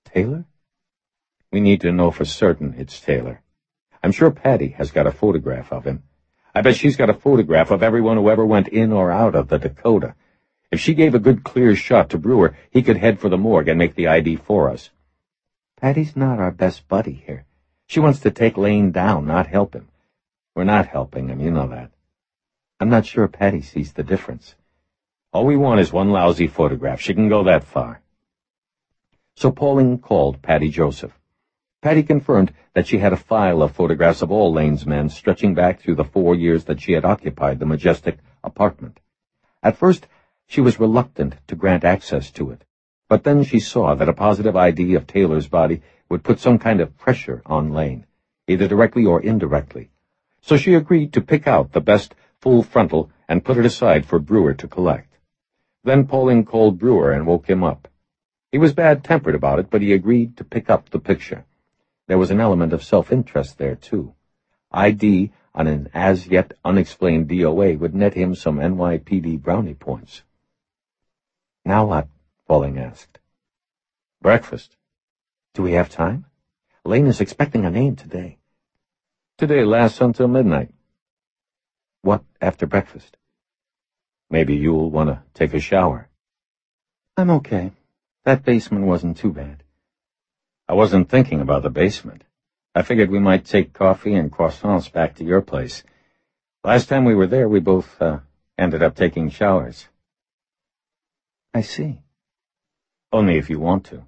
Taylor? We need to know for certain it's Taylor. I'm sure Patty has got a photograph of him. I bet she's got a photograph of everyone who ever went in or out of the Dakota. If she gave a good clear shot to Brewer, he could head for the morgue and make the ID for us. Patty's not our best buddy here. She wants to take Lane down, not help him. We're not helping him, you know that. I'm not sure Patty sees the difference. All we want is one lousy photograph. She can go that far. So Pauling called Patty Joseph. Patty confirmed that she had a file of photographs of all Lane's men stretching back through the 4 years that she had occupied the majestic apartment. At first, she was reluctant to grant access to it, but then she saw that a positive ID of Taylor's body would put some kind of pressure on Lane, either directly or indirectly. So she agreed to pick out the best full frontal and put it aside for Brewer to collect. Then Pauling called Brewer and woke him up. He was bad-tempered about it, but he agreed to pick up the picture. There was an element of self-interest there, too. ID on an as-yet unexplained DOA would net him some NYPD brownie points. Now what? Pauling asked. Breakfast. Do we have time? Lane is expecting a name today. Today lasts until midnight. What after breakfast? Maybe you'll want to take a shower. I'm okay. That basement wasn't too bad. I wasn't thinking about the basement. I figured we might take coffee and croissants back to your place. Last time we were there, we both ended up taking showers. I see. Only if you want to.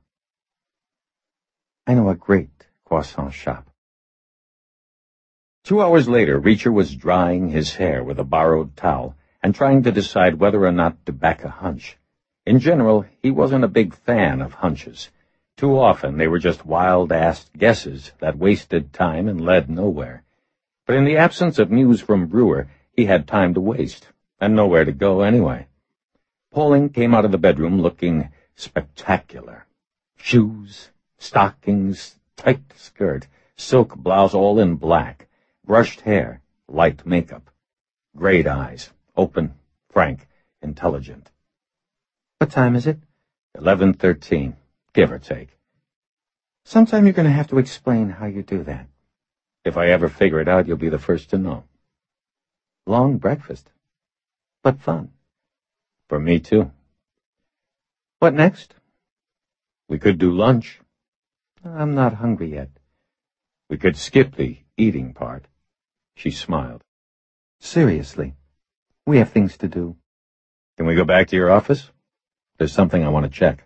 I know a great croissant shop. 2 hours later, Reacher was drying his hair with a borrowed towel and trying to decide whether or not to back a hunch. In general, he wasn't a big fan of hunches. Too often they were just wild-ass guesses that wasted time and led nowhere. But in the absence of news from Brewer, he had time to waste, and nowhere to go anyway. Pauling came out of the bedroom looking spectacular. Shoes, stockings, tight skirt, silk blouse all in black, brushed hair, light makeup, great eyes, open, frank, intelligent. What time is it? 11:13. Give or take. Sometime you're going to have to explain how you do that. If I ever figure it out, you'll be the first to know. Long breakfast. But fun. For me, too. What next? We could do lunch. I'm not hungry yet. We could skip the eating part. She smiled. Seriously, we have things to do. Can we go back to your office? There's something I want to check.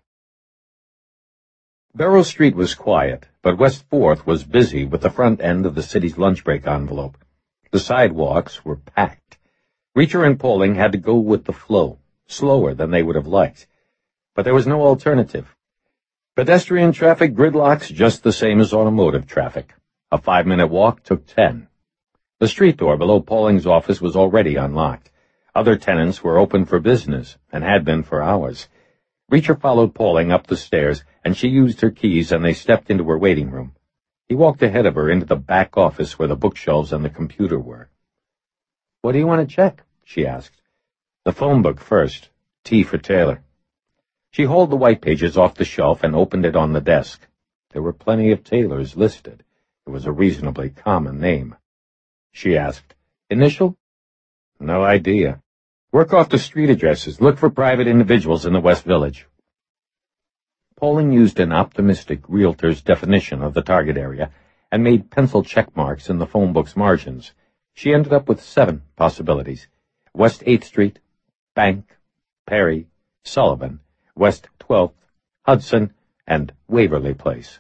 Barrow Street was quiet, but West 4th was busy with the front end of the city's lunch break envelope. The sidewalks were packed. Reacher and Pauling had to go with the flow, slower than they would have liked. But there was no alternative. Pedestrian traffic gridlocks just the same as automotive traffic. A 5-minute walk took 10. The street door below Pauling's office was already unlocked. Other tenants were open for business, and had been for hours. Reacher followed Pauling up the stairs, and she used her keys, and they stepped into her waiting room. He walked ahead of her into the back office where the bookshelves and the computer were. What do you want to check? She asked. The phone book first. T for Taylor. She hauled the white pages off the shelf and opened it on the desk. There were plenty of Taylors listed. It was a reasonably common name. She asked, Initial? No idea. Work off the street addresses. Look for private individuals in the West Village. Pauling used an optimistic realtor's definition of the target area and made pencil check marks in the phone book's margins. She ended up with 7 possibilities. West 8th Street, Bank, Perry, Sullivan, West 12th, Hudson, and Waverly Place.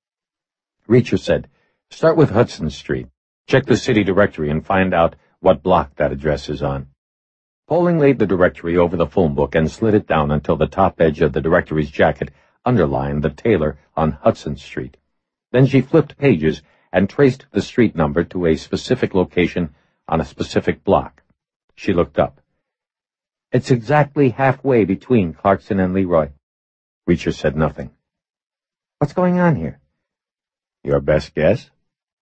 Reacher said, Start with Hudson Street. Check the city directory and find out what block that address is on. Pauling laid the directory over the phone book and slid it down until the top edge of the directory's jacket underlined the Taylor on Hudson Street. Then she flipped pages and traced the street number to a specific location on a specific block. She looked up. It's exactly halfway between Clarkson and Leroy. Reacher said nothing. What's going on here? Your best guess?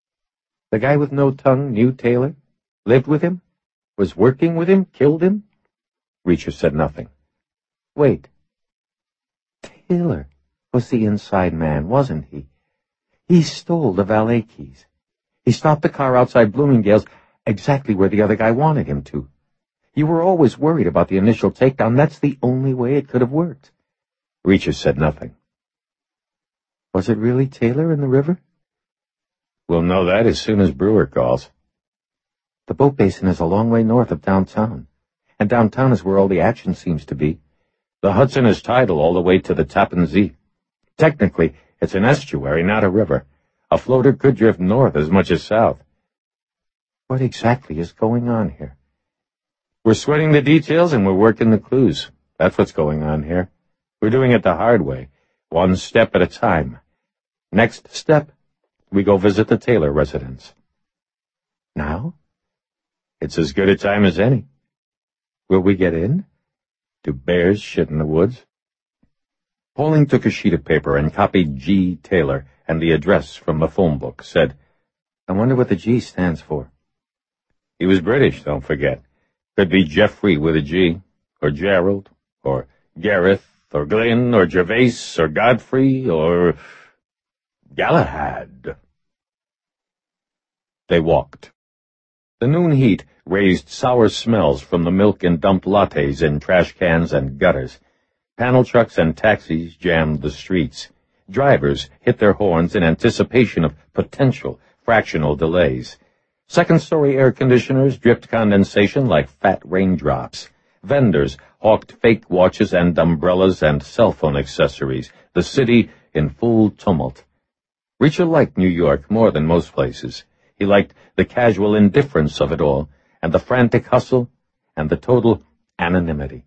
The guy with no tongue knew Taylor? Lived with him? Was working with him? Killed him? Reacher said nothing. Wait. Taylor. Was the inside man, wasn't he? He stole the valet keys. He stopped the car outside Bloomingdale's, exactly where the other guy wanted him to. You were always worried about the initial takedown. That's the only way it could have worked. Reacher said nothing. Was it really Taylor in the river? We'll know that as soon as Brewer calls. The boat basin is a long way north of downtown, and downtown is where all the action seems to be. The Hudson is tidal all the way to the Tappan Zee. Technically, it's an estuary, not a river. A floater could drift north as much as south. What exactly is going on here? We're sweating the details and we're working the clues. That's what's going on here. We're doing it the hard way, one step at a time. Next step, we go visit the Taylor residence. Now? It's as good a time as any. Will we get in? Do bears shit in the woods? Pauling took a sheet of paper and copied G. Taylor and the address from the phone book, said, I wonder what the G stands for. He was British, don't forget. Could be Geoffrey with a G, or Gerald, or Gareth, or Glynn, or Gervais, or Godfrey, or Galahad. They walked. The noon heat raised sour smells from the milk and dumped lattes in trash cans and gutters. Panel trucks and taxis jammed the streets. Drivers hit their horns in anticipation of potential fractional delays. Second-story air conditioners dripped condensation like fat raindrops. Vendors hawked fake watches and umbrellas and cell phone accessories, the city in full tumult. Reacher liked New York more than most places. He liked the casual indifference of it all, and the frantic hustle, and the total anonymity.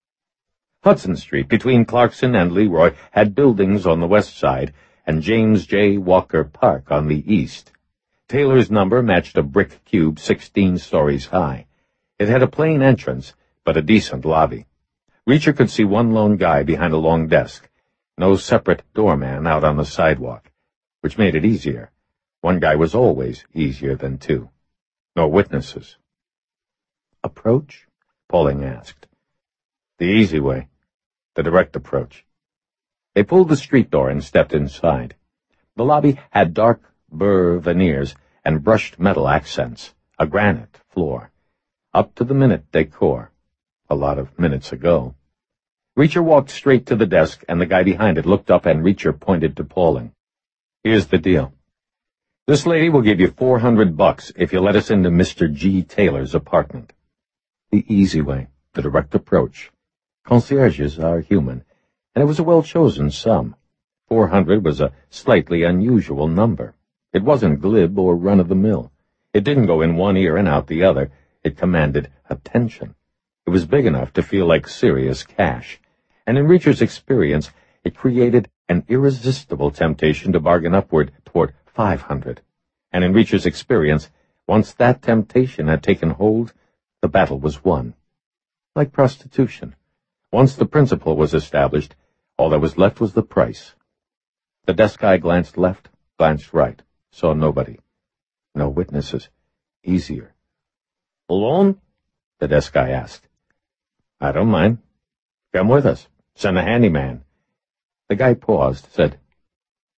Hudson Street, between Clarkson and Leroy, had buildings on the west side, and James J. Walker Park on the east. Taylor's number matched a brick cube 16 stories high. It had a plain entrance, but a decent lobby. Reacher could see one lone guy behind a long desk, no separate doorman out on the sidewalk, which made it easier. One guy was always easier than two. No witnesses. Approach? Pauling asked. The easy way. The direct approach. They pulled the street door and stepped inside. The lobby had dark burr veneers and brushed metal accents, a granite floor. Up to the minute decor. A lot of minutes ago. Reacher walked straight to the desk, and the guy behind it looked up, and Reacher pointed to Pauling. Here's the deal. This lady will give you $400 if you let us into Mr. G. Taylor's apartment. The easy way, the direct approach. Concierges are human, and it was a well-chosen sum. 400 was a slightly unusual number. It wasn't glib or run-of-the-mill. It didn't go in one ear and out the other. It commanded attention. It was big enough to feel like serious cash, and in Reacher's experience, it created an irresistible temptation to bargain upward toward 500. And in Reacher's experience, once that temptation had taken hold, the battle was won. Like prostitution. Once the principle was established, all that was left was the price. The desk guy glanced left, glanced right, saw nobody. No witnesses. Easier. Alone? The desk guy asked. I don't mind. Come with us. Send a handyman. The guy paused, said,